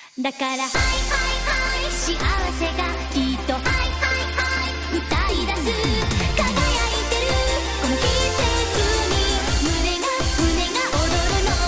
だからハイハイハイ幸せがきっとハイハイハイ歌い出す輝いてるこの季節に胸が踊るの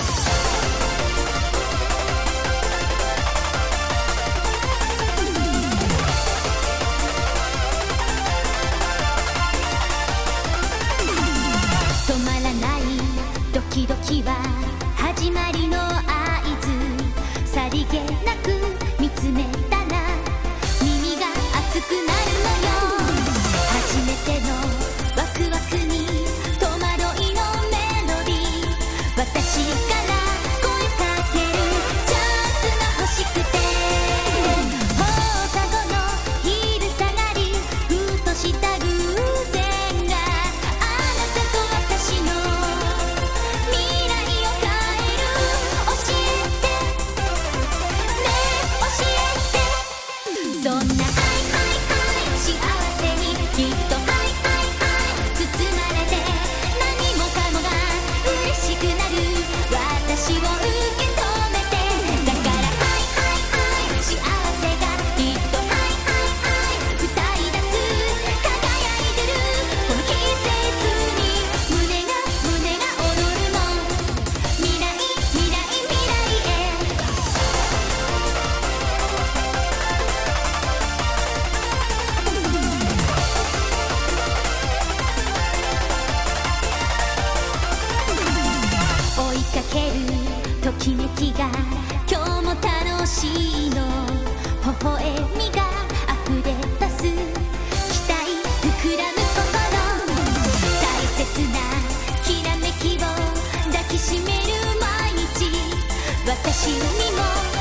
止まらないドキドキは始まりの合図さりげなく見つめたら耳が熱くなるのよ初めてのワクワクに戸惑いのメロディー私から声かけるチャンスが欲しくて放課後の昼下がりふとした偶然があなたと私の未来を変える教えてね教えてそんなハイハイハイ幸せにきっとハイハイハイ包まれて何もかもが嬉しくなる私を受け止めてだからハイハイハイ幸せがきっとハイハイハイ歌い出す輝いてるこの季節に胸が踊るの未来未来未来へ追いかけるときめきが今日も楽しいの微笑みが溢れ出す期待膨らむ心大切なきらめきを抱きしめる毎日私にも